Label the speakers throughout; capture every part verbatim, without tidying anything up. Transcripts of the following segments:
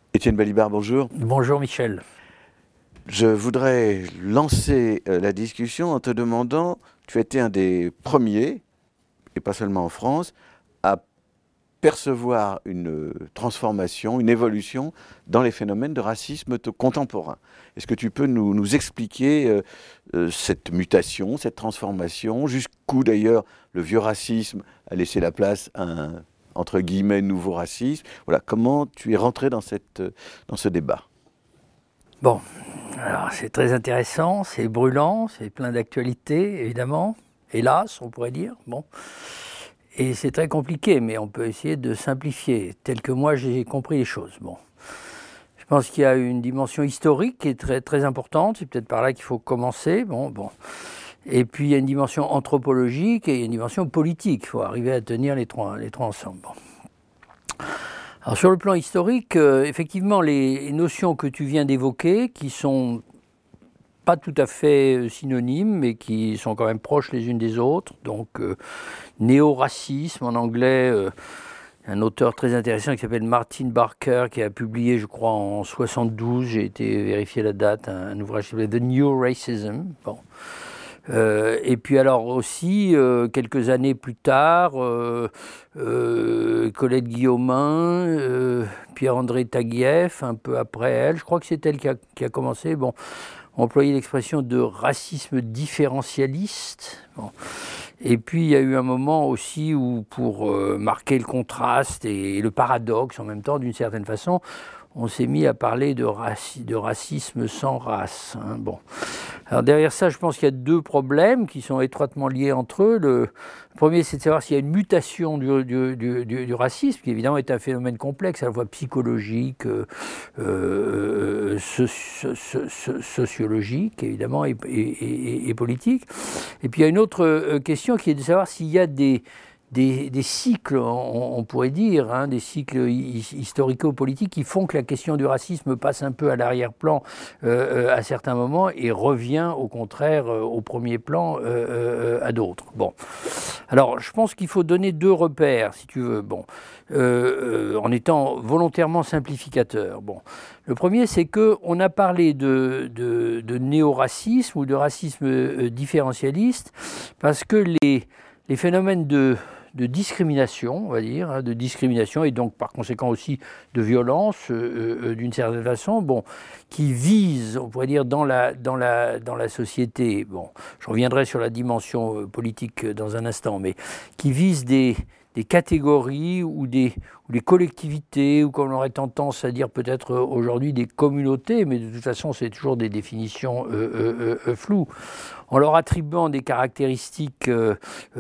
Speaker 1: Étienne Balibar, bonjour.
Speaker 2: Bonjour Michel.
Speaker 1: Je voudrais lancer euh, la discussion en te demandant, tu as été un des premiers, et pas seulement en France, à percevoir une euh, transformation, une évolution dans les phénomènes de racisme t- contemporain. Est-ce que tu peux nous, nous expliquer euh, euh, cette mutation, cette transformation, jusqu'où d'ailleurs le vieux racisme a laissé la place à un, entre guillemets, nouveau racisme? Voilà, comment tu es rentré dans, cette, euh, dans ce débat?
Speaker 2: Bon, alors c'est très intéressant, c'est brûlant, c'est plein d'actualités, évidemment. Hélas, on pourrait dire. Bon. Et c'est très compliqué, mais on peut essayer de simplifier, tel que moi j'ai compris les choses. Bon. Je pense qu'il y a une dimension historique qui est très, très importante, c'est peut-être par là qu'il faut commencer. Bon, bon. Et puis il y a une dimension anthropologique et il y a une dimension politique. Il faut arriver à tenir les trois, les trois ensemble. Bon. Alors sur le plan historique, euh, effectivement, les notions que tu viens d'évoquer, qui sont pas tout à fait synonymes, mais qui sont quand même proches les unes des autres, donc euh, néo-racisme en anglais, euh, un auteur très intéressant qui s'appelle Martin Barker, qui a publié, je crois, en soixante-douze, j'ai été vérifier la date, un, un ouvrage qui s'appelle The New Racism. Bon. Euh, et puis alors aussi, euh, quelques années plus tard, euh, euh, Colette Guillaumin, euh, Pierre-André Taguieff, un peu après elle, je crois que c'est elle qui a, qui a commencé, bon, employer l'expression de racisme différentialiste. Bon. Et puis il y a eu un moment aussi où, pour euh, marquer le contraste et, et le paradoxe en même temps, d'une certaine façon, on s'est mis à parler de, raci- de racisme sans race. Hein, bon. Alors derrière ça, je pense qu'il y a deux problèmes qui sont étroitement liés entre eux. Le, le premier, c'est de savoir s'il y a une mutation du, du, du, du, du racisme, qui évidemment est un phénomène complexe, à la fois psychologique, euh, euh, soci, so, sociologique, évidemment, et, et, et, et politique. Et puis il y a une autre question qui est de savoir s'il y a des... Des, des cycles, on, on pourrait dire, hein, des cycles historico-politiques qui font que la question du racisme passe un peu à l'arrière-plan euh, à certains moments et revient au contraire euh, au premier plan euh, euh, à d'autres. Bon, alors je pense qu'il faut donner deux repères, si tu veux, bon, euh, euh, en étant volontairement simplificateur. Bon, le premier, c'est qu'on a parlé de, de, de néo-racisme ou de racisme euh, différentialiste parce que les, les phénomènes de de discrimination, on va dire, hein, de discrimination et donc par conséquent aussi de violence euh, euh, d'une certaine façon, bon, qui vise, on pourrait dire, dans la, dans la, dans la société, bon, je reviendrai sur la dimension euh, politique dans un instant, mais qui vise des, des catégories ou des, ou des collectivités, ou comme on aurait tendance à dire peut-être aujourd'hui des communautés, mais de toute façon c'est toujours des définitions euh, euh, euh, floues, en leur attribuant des caractéristiques, euh,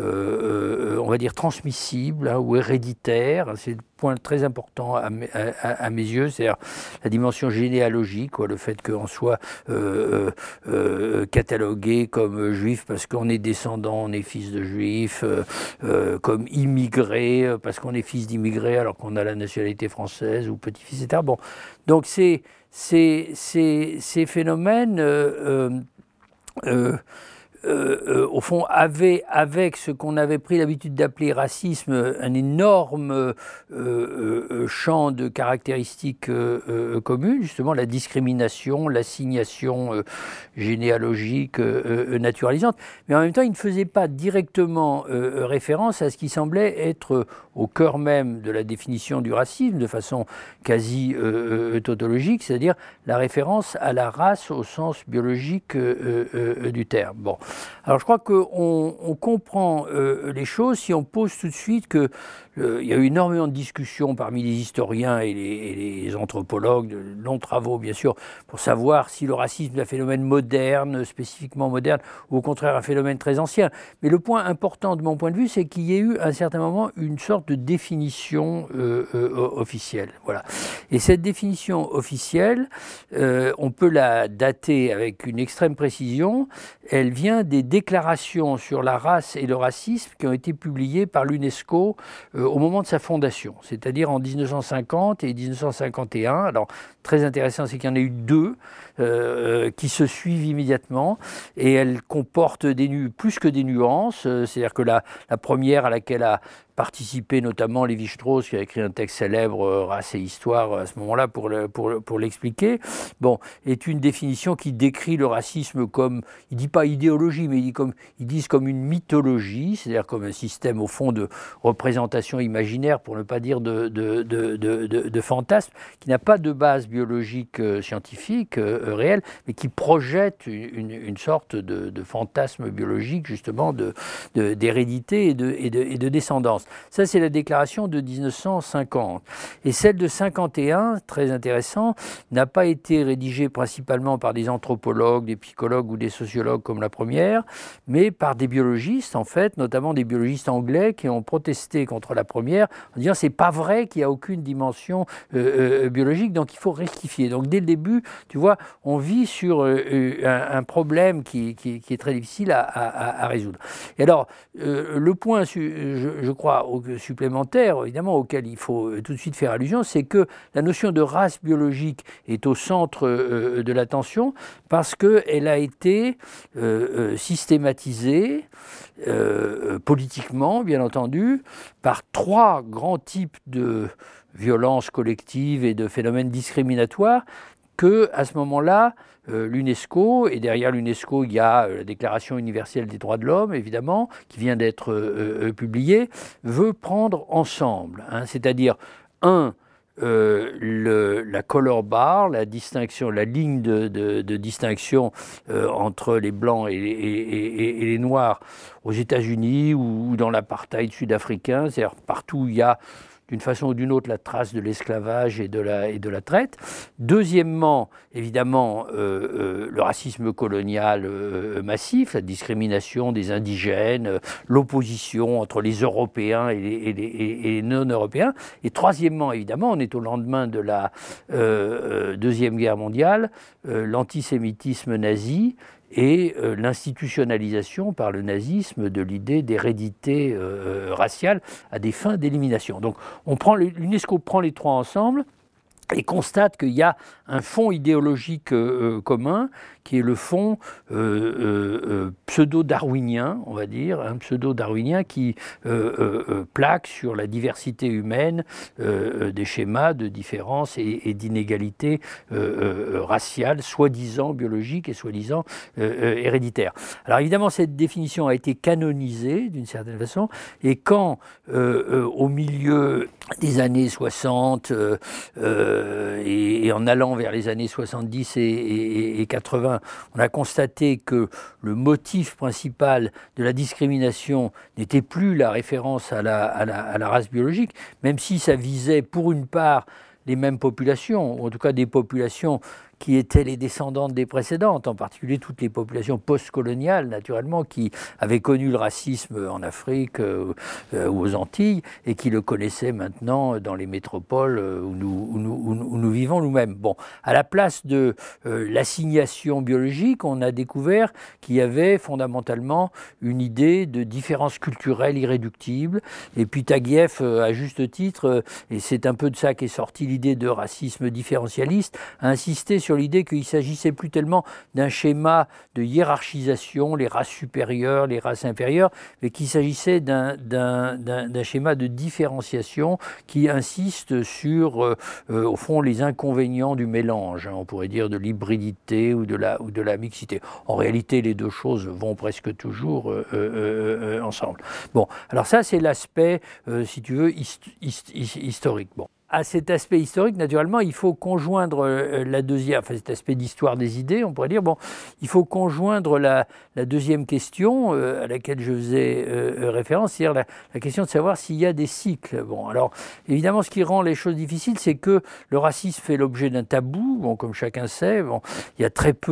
Speaker 2: euh, on va dire, transmissibles hein, ou héréditaires. C'est le point très important à, à, à mes yeux, c'est-à-dire la dimension généalogique, quoi, le fait qu'on soit euh, euh, catalogué comme juif parce qu'on est descendant, on est fils de juif, euh, euh, comme immigré parce qu'on est fils d'immigré alors qu'on a la nationalité française ou petit-fils, et cetera. Bon, donc c'est, c'est, c'est, ces phénomènes... Euh, euh, Euh, euh, au fond, avait, avec ce qu'on avait pris l'habitude d'appeler racisme, un énorme euh, euh, champ de caractéristiques euh, euh, communes, justement la discrimination, l'assignation euh, généalogique euh, euh, naturalisante, mais en même temps, il ne faisait pas directement euh, référence à ce qui semblait être au cœur même de la définition du racisme, de façon quasi euh, euh, tautologique, c'est-à-dire la référence à la race au sens biologique euh, euh, du terme. Bon. Alors je crois qu'on on comprend euh, les choses si on pose tout de suite que euh, il y a eu énormément de discussions parmi les historiens et les, et les anthropologues, de longs travaux bien sûr, pour savoir si le racisme est un phénomène moderne, spécifiquement moderne, ou au contraire un phénomène très ancien. Mais le point important de mon point de vue, c'est qu'il y ait eu à un certain moment une sorte de définition euh, euh, officielle. Voilà. Et cette définition officielle, euh, on peut la dater avec une extrême précision. Elle vient des déclarations sur la race et le racisme qui ont été publiées par l'UNESCO euh, au moment de sa fondation, c'est-à-dire en dix-neuf cent cinquante et dix-neuf cent cinquante et un. Alors, très intéressant, c'est qu'il y en a eu deux. euh, qui se suivent immédiatement, et elles comportent des nu plus que des nuances, euh, c'est-à-dire que la, la première à laquelle a participé notamment Lévi-Strauss, qui a écrit un texte célèbre, euh, Race et Histoire, à ce moment-là, pour, le, pour, pour l'expliquer, bon, est une définition qui décrit le racisme comme, il ne dit pas idéologie, mais il dit comme, ils disent comme une mythologie, c'est-à-dire comme un système, au fond, de représentation imaginaire, pour ne pas dire de, de, de, de, de, de fantasme, qui n'a pas de base biologique euh, scientifique euh, réelle, mais qui projette une, une sorte de, de fantasme biologique, justement, de, de, d'hérédité et de, et, de, et de descendance. Ça, c'est la déclaration de mille neuf cent cinquante. Et celle de cinquante et un, très intéressant, n'a pas été rédigée principalement par des anthropologues, des psychologues ou des sociologues comme la première, mais par des biologistes, en fait, notamment des biologistes anglais qui ont protesté contre la première en disant c'est pas vrai qu'il n'y a aucune dimension euh, euh, biologique, donc il faut rectifier. Donc dès le début, tu vois, on vit sur euh, un, un problème qui, qui, qui est très difficile à, à, à résoudre. Et alors, euh, le point, je, je crois, supplémentaire, évidemment, auquel il faut tout de suite faire allusion, c'est que la notion de race biologique est au centre euh, de l'attention parce qu'elle a été euh, systématisée euh, politiquement, bien entendu, par trois grands types de violences collectives et de phénomènes discriminatoires que, à ce moment-là, euh, l'UNESCO, et derrière l'UNESCO, il y a la Déclaration universelle des droits de l'homme, évidemment, qui vient d'être euh, euh, publiée, veut prendre ensemble. Hein, c'est-à-dire, un, euh, le, la color bar, la distinction, la ligne de, de, de distinction euh, entre les blancs et, et, et, et les noirs aux États-Unis ou dans l'apartheid sud-africain, c'est-à-dire partout où il y a d'une façon ou d'une autre la trace de l'esclavage et de la, et de la traite. Deuxièmement, évidemment, euh, euh, le racisme colonial euh, massif, la discrimination des indigènes, euh, l'opposition entre les Européens et les, et les, et les non-Européens. Et troisièmement, évidemment, on est au lendemain de la euh, Deuxième Guerre mondiale, euh, l'antisémitisme nazi, et euh, l'institutionnalisation par le nazisme de l'idée d'hérédité euh, raciale à des fins d'élimination. Donc on prend, l'UNESCO prend les trois ensemble et constate qu'il y a un fond idéologique euh, commun, qui est le fond euh, euh, pseudo-darwinien, on va dire, un pseudo-darwinien qui euh, euh, plaque sur la diversité humaine euh, des schémas de différence et, et d'inégalité euh, euh, raciale, soi-disant biologique et soi-disant euh, euh, héréditaire. Alors évidemment, cette définition a été canonisée d'une certaine façon, et quand, euh, euh, au milieu des années soixante, euh, euh, et, et en allant vers les années soixante-dix et, et, et quatre-vingts, on a constaté que le motif principal de la discrimination n'était plus la référence à la, à la, à la race biologique, même si ça visait pour une part les mêmes populations, ou en tout cas des populations qui étaient les descendantes des précédentes, en particulier toutes les populations post-coloniales, naturellement, qui avaient connu le racisme en Afrique euh, euh, ou aux Antilles, et qui le connaissaient maintenant dans les métropoles euh, où, nous, où, nous, où nous vivons nous-mêmes. Bon, à la place de euh, l'assignation biologique, on a découvert qu'il y avait fondamentalement une idée de différence culturelle irréductible, et puis Taguieff, euh, à juste titre, euh, et c'est un peu de ça qu'est sortie l'idée de racisme différentialiste, a insisté sur sur l'idée qu'il ne s'agissait plus tellement d'un schéma de hiérarchisation, les races supérieures, les races inférieures, mais qu'il s'agissait d'un, d'un, d'un, d'un schéma de différenciation qui insiste sur, euh, euh, au fond, les inconvénients du mélange, hein, on pourrait dire de l'hybridité ou de la, ou de la mixité. En réalité, les deux choses vont presque toujours euh, euh, euh, ensemble. Bon, alors ça, c'est l'aspect, euh, si tu veux, hist- hist- historique. Bon. À cet aspect historique, naturellement, il faut conjoindre la deuxième, enfin cet aspect d'histoire des idées, on pourrait dire, bon, il faut conjoindre la, la deuxième question euh, à laquelle je faisais euh, référence, c'est-à-dire la, la question de savoir s'il y a des cycles. Bon, alors, évidemment, ce qui rend les choses difficiles, c'est que le racisme fait l'objet d'un tabou, bon, comme chacun sait, bon, il y a très peu de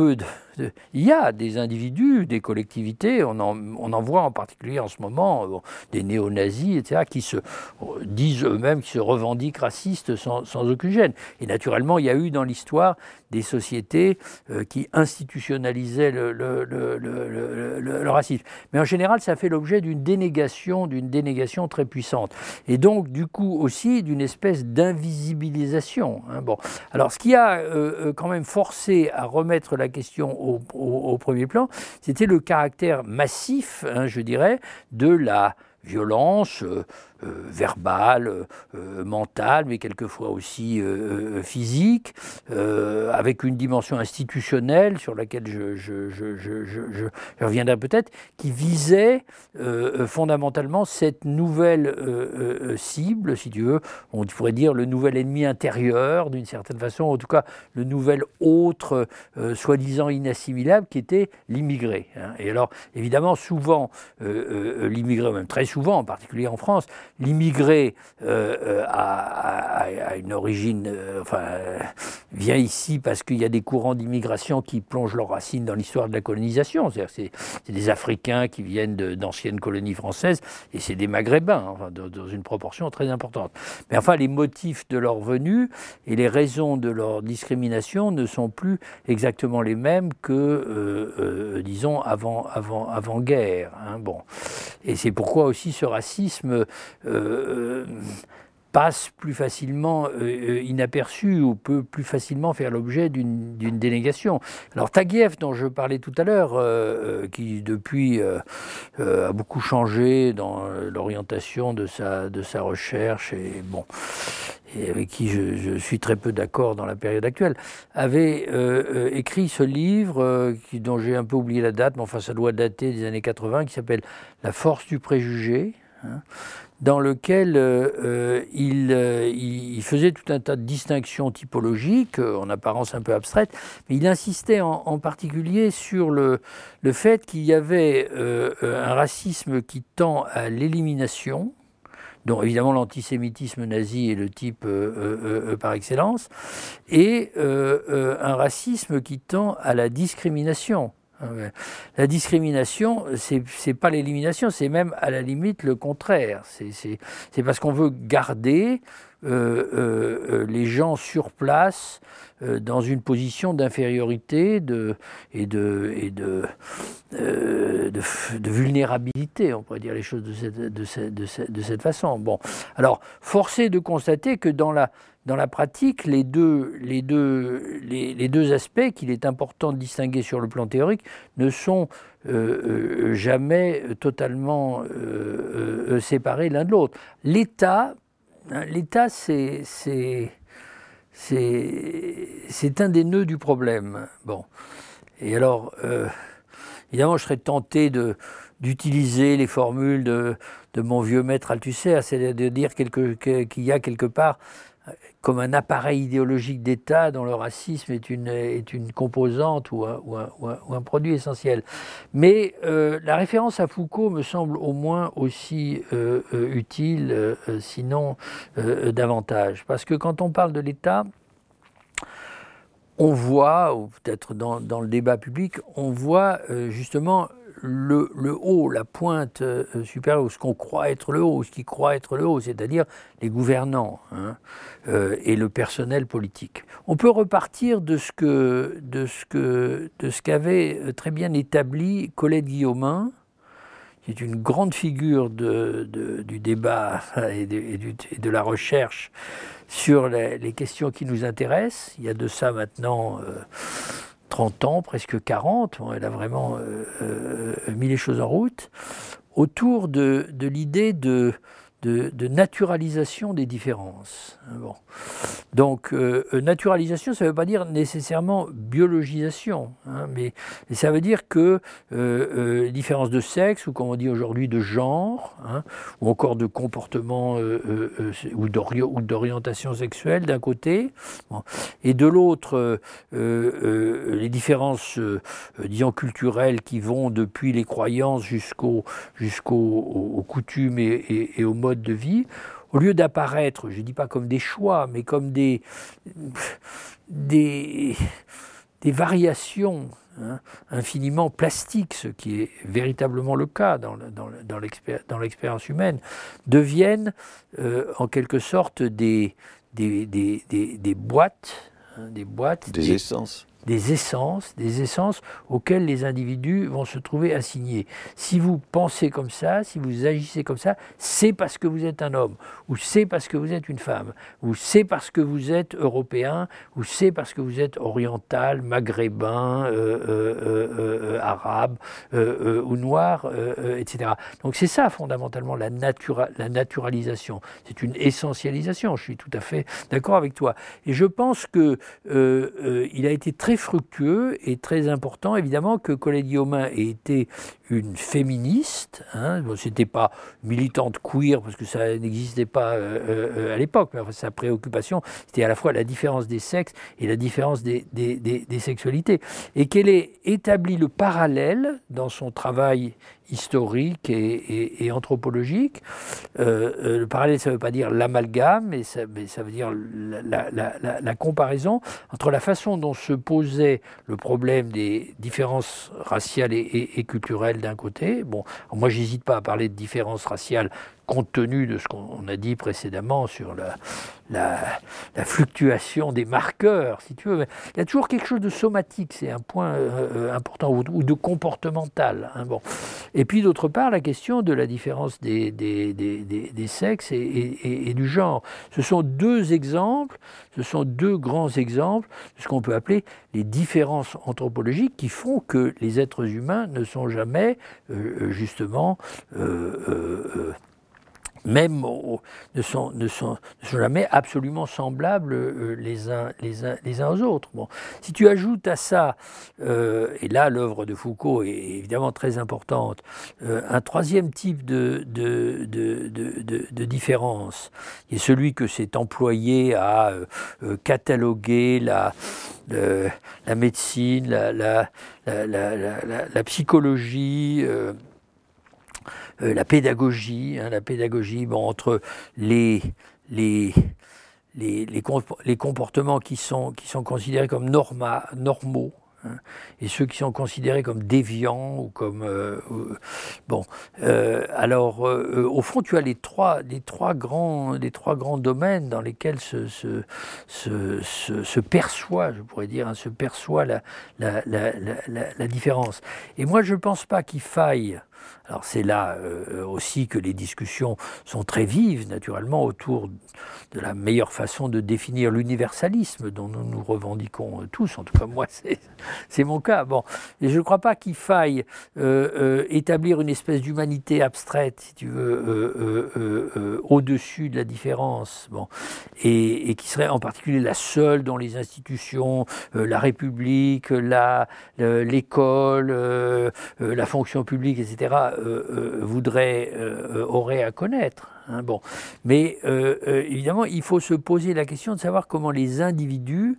Speaker 2: de... Il y a des individus, des collectivités, on en, on en voit en particulier en ce moment, bon, des néo-nazis, et cetera, qui se disent eux-mêmes, qui se revendiquent racistes sans, sans aucune gêne. Et naturellement, il y a eu dans l'histoire des sociétés euh, qui institutionnalisaient le, le, le, le, le, le, le racisme. Mais en général, ça fait l'objet d'une dénégation, d'une dénégation très puissante. Et donc, du coup, aussi d'une espèce d'invisibilisation. Hein. Bon. Alors, ce qui a euh, quand même forcé à remettre la question au, au, au premier plan, c'était le caractère massif, hein, je dirais, de la violence euh, euh, verbale, euh, mentale, mais quelquefois aussi euh, physique, euh, avec une dimension institutionnelle sur laquelle je, je, je, je, je, je reviendrai peut-être, qui visait euh, fondamentalement cette nouvelle euh, euh, cible, si tu veux, on pourrait dire le nouvel ennemi intérieur, d'une certaine façon, en tout cas le nouvel autre, euh, soi-disant inassimilable, qui était l'immigré. Hein. Et alors, évidemment, souvent, euh, euh, l'immigré, même très souvent, en particulier en France, l'immigré euh, a, a, a une origine, euh, enfin, euh, vient ici parce qu'il y a des courants d'immigration qui plongent leurs racines dans l'histoire de la colonisation. C'est-à-dire c'est, c'est des Africains qui viennent de, d'anciennes colonies françaises et c'est des Maghrébins, enfin, dans, dans une proportion très importante. Mais enfin, les motifs de leur venue et les raisons de leur discrimination ne sont plus exactement les mêmes que, euh, euh, disons, avant, avant, avant-guerre. Hein, bon. Et c'est pourquoi aussi ce racisme euh, passe plus facilement euh, inaperçu ou peut plus facilement faire l'objet d'une, d'une dénégation. Alors Taguieff, dont je parlais tout à l'heure, euh, qui depuis euh, euh, a beaucoup changé dans l'orientation de sa, de sa recherche, et bon, et avec qui je, je suis très peu d'accord dans la période actuelle, avait euh, écrit ce livre, euh, qui, dont j'ai un peu oublié la date, mais enfin ça doit dater des années quatre-vingts, qui s'appelle « La force du préjugé », hein, dans lequel euh, il, euh, il faisait tout un tas de distinctions typologiques, euh, en apparence un peu abstraites, mais il insistait en, en particulier sur le, le fait qu'il y avait euh, un racisme qui tend à l'élimination, dont évidemment l'antisémitisme nazi est le type euh, euh, euh, par excellence, et euh, euh, un racisme qui tend à la discrimination. La discrimination, c'est, c'est pas l'élimination, c'est même à la limite le contraire. C'est, c'est, c'est parce qu'on veut garder euh, euh, les gens sur place euh, dans une position d'infériorité de, et, de, et de, euh, de, de vulnérabilité, on pourrait dire les choses de cette, de cette, de cette, de cette façon. Bon, alors, force est de constater que dans la Dans la pratique, les deux, les, deux, les, les deux aspects qu'il est important de distinguer sur le plan théorique ne sont euh, euh, jamais totalement euh, euh, séparés l'un de l'autre. L'État, hein, l'État c'est, c'est, c'est, c'est un des nœuds du problème. Bon. Et alors, euh, évidemment, je serais tenté de, d'utiliser les formules de, de mon vieux maître Althusser, c'est de dire quelque, qu'il y a quelque part comme un appareil idéologique d'État dont le racisme est une, est une composante ou un, ou, un, ou, un, ou un produit essentiel. Mais euh, la référence à Foucault me semble au moins aussi euh, euh, utile, euh, sinon euh, davantage. Parce que quand on parle de l'État, on voit, ou peut-être dans, dans le débat public, on voit euh, justement le, le haut, la pointe euh, supérieure, ou ce qu'on croit être le haut, ou ce qui croit être le haut, c'est-à-dire les gouvernants, hein, euh, et le personnel politique. On peut repartir de ce, que, de ce, que, de ce qu'avait très bien établi Colette Guillaumin, qui est une grande figure de, de, du débat et de, et, du, et de la recherche sur les, les questions qui nous intéressent. Il y a de ça maintenant euh, trente ans, presque quarante, bon, elle a vraiment euh, euh, mis les choses en route, autour de, de l'idée de, de, de naturalisation des différences. Bon. Donc, euh, naturalisation, ça ne veut pas dire nécessairement biologisation, hein, mais ça veut dire que euh, euh, les différences de sexe, ou comme on dit aujourd'hui de genre, hein, ou encore de comportement euh, euh, ou, d'ori- ou d'orientation sexuelle d'un côté, bon, et de l'autre, euh, euh, les différences, euh, disons, culturelles qui vont depuis les croyances jusqu'aux, jusqu'aux aux, aux coutumes et, et, et aux modes de vie, au lieu d'apparaître, je ne dis pas comme des choix, mais comme des, des, des variations hein, infiniment plastiques, ce qui est véritablement le cas dans, le, dans, le, dans, l'expér- dans l'expérience humaine, deviennent euh, en quelque sorte des, des, des, des, des boîtes, hein, des boîtes,
Speaker 1: des, des essences.
Speaker 2: des essences, des essences auxquelles les individus vont se trouver assignés. Si vous pensez comme ça, si vous agissez comme ça, c'est parce que vous êtes un homme, ou c'est parce que vous êtes une femme, ou c'est parce que vous êtes européen, ou c'est parce que vous êtes oriental, maghrébin, euh, euh, euh, arabe, euh, euh, ou noir, euh, euh, et cetera. Donc c'est ça fondamentalement la, natura- la naturalisation. C'est une essentialisation, je suis tout à fait d'accord avec toi. Et je pense qu'il euh, euh, a été très fructueux et très important, évidemment, que Colette Guillaumin ait été une féministe. Hein. Bon, c'était pas militante queer, parce que ça n'existait pas euh, euh, à l'époque, mais enfin, sa préoccupation, c'était à la fois la différence des sexes et la différence des, des, des, des sexualités. Et qu'elle ait établi le parallèle dans son travail historique et, et, et anthropologique. Euh, euh, le parallèle, ça ne veut pas dire l'amalgame, mais ça, mais ça veut dire la, la, la, la comparaison entre la façon dont se posait le problème des différences raciales et, et, et culturelles d'un côté. Bon, moi, j'hésite pas à parler de différences raciales compte tenu de ce qu'on a dit précédemment sur la, la, la fluctuation des marqueurs, si tu veux. Mais il y a toujours quelque chose de somatique, c'est un point euh, important, ou, ou de comportemental. Hein, bon. Et puis d'autre part, la question de la différence des, des, des, des, des sexes et, et, et du genre. Ce sont deux exemples, ce sont deux grands exemples de ce qu'on peut appeler les différences anthropologiques qui font que les êtres humains ne sont jamais, euh, justement, euh, euh, même au, ne, sont, ne, sont, ne sont jamais absolument semblables euh, les, uns, les, uns, les uns aux autres. Bon. Si tu ajoutes à ça, euh, et là l'œuvre de Foucault est évidemment très importante, euh, un troisième type de, de, de, de, de, de différence, qui est celui que s'est employé à euh, cataloguer la, le, la médecine, la, la, la, la, la, la psychologie, euh, Euh, la pédagogie, hein, la pédagogie bon, entre les, les, les, les, les comportements qui sont, qui sont considérés comme norma, normaux, hein, et ceux qui sont considérés comme déviants ou comme euh, euh, bon euh, alors euh, au fond tu as les trois les trois grands les trois grands domaines dans lesquels se se, se, se, se perçoit, je pourrais dire, hein, se perçoit la la, la, la, la la différence. Et moi je ne pense pas qu'il faille. Alors c'est là euh, aussi que les discussions sont très vives, naturellement, autour de la meilleure façon de définir l'universalisme dont nous nous revendiquons tous. En tout cas, moi, c'est, c'est mon cas. Bon, et je ne crois pas qu'il faille euh, euh, établir une espèce d'humanité abstraite, si tu veux, euh, euh, euh, euh, au-dessus de la différence. Bon, et, et qui serait en particulier la seule dont les institutions, euh, la République, la, euh, l'école, euh, euh, la fonction publique, et cetera, euh, euh, voudraient, euh, auraient à connaître. Hein, bon. Mais euh, euh, évidemment, il faut se poser la question de savoir comment les individus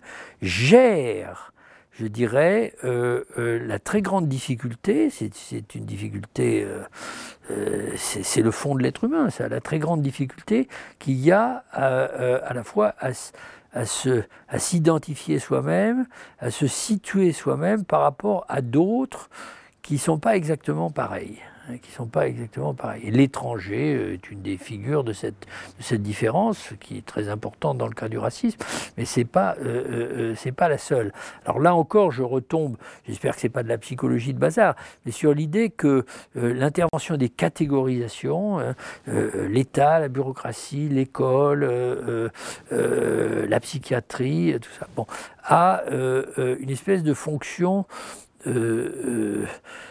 Speaker 2: gèrent, je dirais, euh, euh, la très grande difficulté, c'est, c'est une difficulté, euh, euh, c'est, c'est le fond de l'être humain, ça, la très grande difficulté qu'il y a à, euh, à la fois à, à, se, à s'identifier soi-même, à se situer soi-même par rapport à d'autres qui ne sont pas exactement pareils. qui ne sont pas exactement pareils. Et l'étranger est une des figures de cette, de cette différence, qui est très importante dans le cas du racisme, mais ce n'est pas, euh, euh, c'est pas la seule. Alors là encore, je retombe, j'espère que ce n'est pas de la psychologie de bazar, mais sur l'idée que euh, l'intervention des catégorisations, euh, euh, l'État, la bureaucratie, l'école, euh, euh, la psychiatrie, tout ça, bon, a euh, euh, une espèce de fonction euh, euh,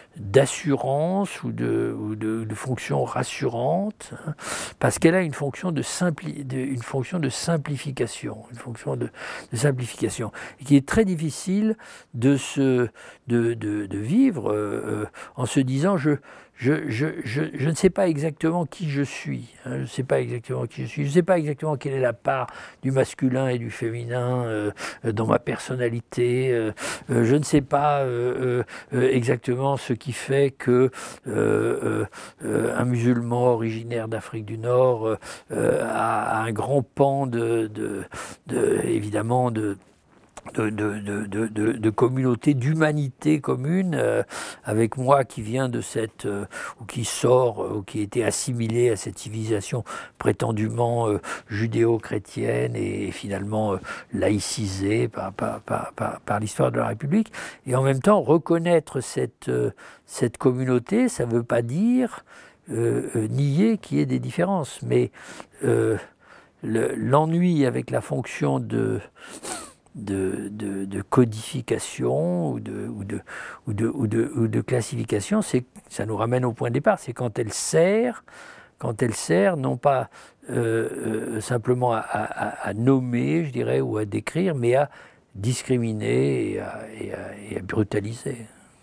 Speaker 2: d'assurance ou de, ou de, de fonction rassurante, hein, parce qu'elle a une fonction de, simpli, de, une fonction de simplification, une fonction de, de simplification, et qui est très difficile de, se, de, de, de vivre euh, en se disant je, je, je, je, je ne sais pas exactement qui je suis, hein, je ne sais pas exactement qui je suis, je ne sais pas exactement quelle est la part du masculin et du féminin euh, dans ma personnalité, euh, euh, je ne sais pas euh, euh, exactement ce qui fait que euh, euh, un musulman originaire d'Afrique du Nord euh, a, a un grand pan de, de, de évidemment de de, de, de, de, de, de communauté, d'humanité commune, euh, avec moi qui vient de cette, euh, ou qui sort, euh, ou qui a été assimilé à cette civilisation prétendument euh, judéo-chrétienne et, et finalement euh, laïcisée par, par, par, par, par l'histoire de la République. Et en même temps, reconnaître cette, euh, cette communauté, ça ne veut pas dire euh, euh, nier qu'il y ait des différences, mais euh, le, l'ennui avec la fonction de De, de, de codification ou de, ou de, ou de, ou de, ou de classification, c'est, ça nous ramène au point de départ, c'est quand elle sert, quand elle sert non pas euh, euh, simplement à, à, à nommer, je dirais, ou à décrire, mais à discriminer et à, et à, et à brutaliser.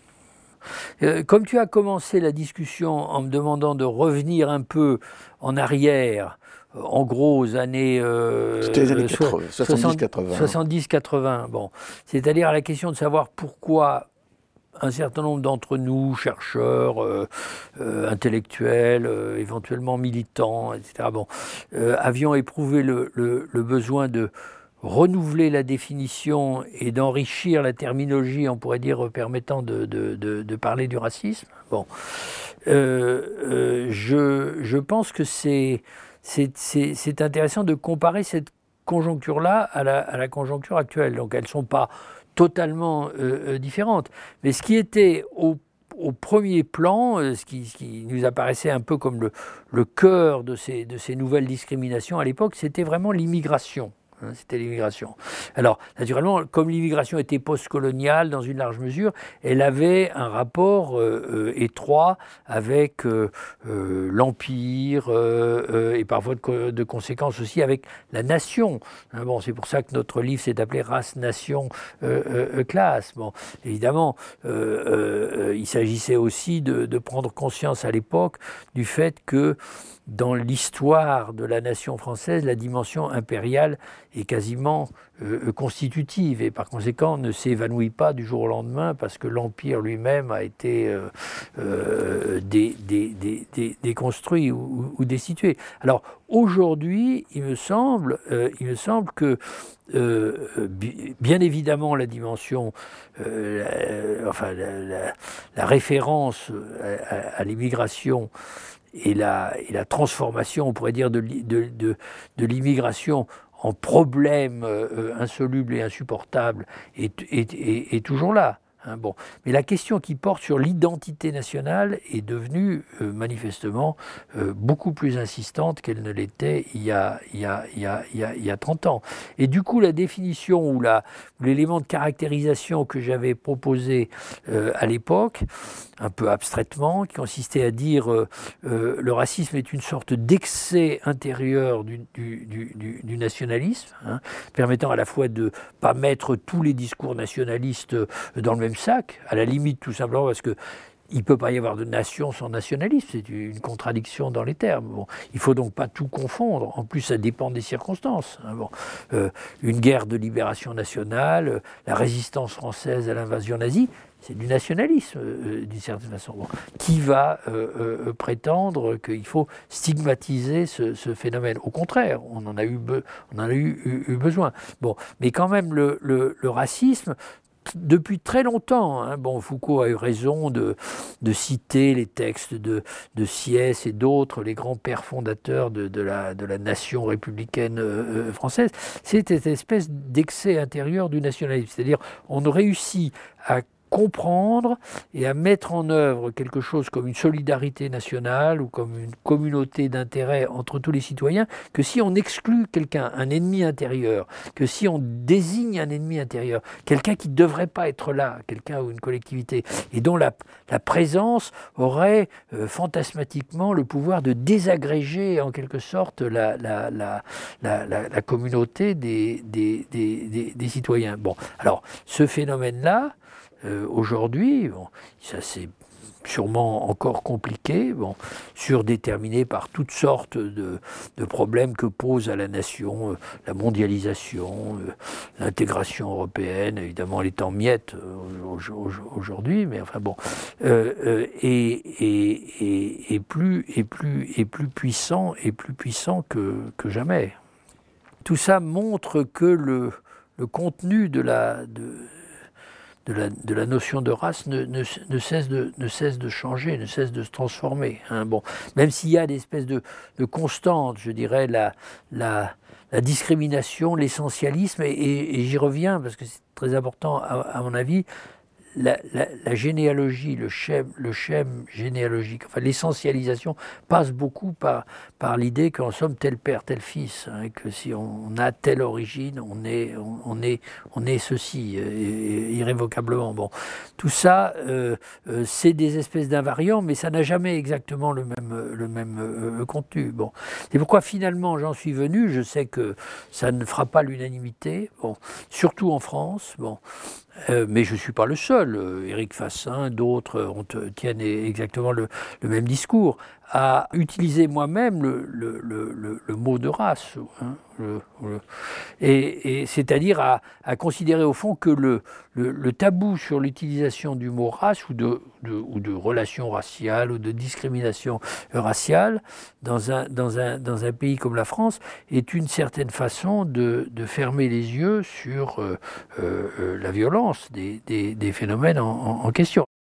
Speaker 2: Euh, comme tu as commencé la discussion en me demandant de revenir un peu en arrière, en gros aux années, euh,
Speaker 1: C'était les années soixante-dix quatre-vingts.
Speaker 2: soixante-dix quatre-vingts, bon. C'est-à-dire à la question de savoir pourquoi un certain nombre d'entre nous, chercheurs, euh, euh, intellectuels, euh, éventuellement militants, et cetera, bon, euh, avions éprouvé le, le, le besoin de renouveler la définition et d'enrichir la terminologie, on pourrait dire, permettant de, de, de, de parler du racisme. Bon, euh, euh, je, je pense que c'est, c'est, c'est, c'est intéressant de comparer cette conjoncture-là à la, à la conjoncture actuelle. Donc elles ne sont pas totalement euh, différentes. Mais ce qui était au, au premier plan, euh, ce, qui, ce qui nous apparaissait un peu comme le, le cœur de ces, de ces nouvelles discriminations à l'époque, c'était vraiment l'immigration. C'était l'immigration. Alors, naturellement, comme l'immigration était postcoloniale dans une large mesure, elle avait un rapport euh, euh, étroit avec euh, euh, l'empire euh, euh, et parfois de, de conséquences aussi avec la nation. Hein, bon, c'est pour ça que notre livre s'est appelé Race, Nation, euh, euh, Classe. Bon, évidemment, euh, euh, il s'agissait aussi de, de prendre conscience à l'époque du fait que dans l'histoire de la nation française, la dimension impériale est quasiment euh, constitutive et par conséquent ne s'évanouit pas du jour au lendemain parce que l'Empire lui-même a été euh, euh, dé, dé, dé, dé, déconstruit ou, ou destitué. Alors aujourd'hui, il me semble, euh, il me semble que euh, bien évidemment la dimension, euh, la, enfin la, la, la référence à, à, à l'immigration et la, et la transformation, on pourrait dire, de, de, de, de l'immigration en problème euh, insoluble et insupportable est, est, est, est toujours là. Hein, bon. Mais la question qui porte sur l'identité nationale est devenue euh, manifestement euh, beaucoup plus insistante qu'elle ne l'était il y a, il y a, il y a, il y a, il y a trente ans. Et du coup, la définition ou, la, ou l'élément de caractérisation que j'avais proposé euh, à l'époque, un peu abstraitement, qui consistait à dire euh, euh, le racisme est une sorte d'excès intérieur du, du, du, du nationalisme, hein, permettant à la fois de ne pas mettre tous les discours nationalistes dans le même sac, à la limite tout simplement parce que il ne peut pas y avoir de nation sans nationalisme, c'est une contradiction dans les termes. Bon, il ne faut donc pas tout confondre, en plus ça dépend des circonstances. Hein, bon, euh, une guerre de libération nationale, la résistance française à l'invasion nazie, c'est du nationalisme, euh, d'une certaine façon. Bon, qui va euh, euh, prétendre qu'il faut stigmatiser ce, ce phénomène? Au contraire, on en a eu, be- on en a eu, eu, eu besoin. Bon, mais quand même, le, le, le racisme, depuis très longtemps, hein, bon, Foucault a eu raison de, de citer les textes de, de Sieyès et d'autres, les grands pères fondateurs de, de, la, de la nation républicaine euh, française, c'est cette espèce d'excès intérieur du nationalisme. C'est-à-dire, on réussit à comprendre et à mettre en œuvre quelque chose comme une solidarité nationale ou comme une communauté d'intérêt entre tous les citoyens, que si on exclut quelqu'un, un ennemi intérieur, que si on désigne un ennemi intérieur, quelqu'un qui ne devrait pas être là, quelqu'un ou une collectivité, et dont la, la présence aurait euh, fantasmatiquement le pouvoir de désagréger en quelque sorte la, la, la, la, la, la communauté des, des, des, des, des citoyens. Bon, alors ce phénomène-là, Euh, aujourd'hui, bon, ça c'est sûrement encore compliqué, bon, surdéterminé par toutes sortes de, de problèmes que pose à la nation euh, la mondialisation, euh, l'intégration européenne, évidemment elle est en miettes euh, aujourd'hui, mais enfin bon, euh, euh, et, et, et, et, plus, et, plus, et plus puissant, et plus puissant que, que jamais. Tout ça montre que le le contenu de la, de, de la, de la notion de race ne, ne, ne, cesse de, ne cesse de changer, ne cesse de se transformer. Hein. Bon, même s'il y a des espèces de, de constantes, je dirais, la, la, la discrimination, l'essentialisme, et, et, et j'y reviens parce que c'est très important à, à mon avis, La, la, la généalogie, le schème, le schème généalogique, enfin l'essentialisation passe beaucoup par, par l'idée qu'en somme tel père, tel fils, hein, que si on a telle origine, on est, on, on est, on est ceci, euh, irrévocablement. Bon, tout ça, euh, euh, c'est des espèces d'invariants, mais ça n'a jamais exactement le même, le même euh, contenu. Bon, c'est pourquoi finalement j'en suis venu. Je sais que ça ne fera pas l'unanimité, bon, surtout en France. Bon. Euh, mais je ne suis pas le seul. Euh, Éric Fassin, d'autres euh, tiennent exactement le, le même discours. À utiliser moi-même le, le, le, le mot de race. Hein, le, le, et, et c'est-à-dire à, à considérer au fond que le, le, le tabou sur l'utilisation du mot race ou de, de, ou de relation raciale ou de discrimination raciale dans un, dans un, dans un pays comme la France est une certaine façon de, de fermer les yeux sur euh, euh, la violence des, des, des phénomènes en, en, en question.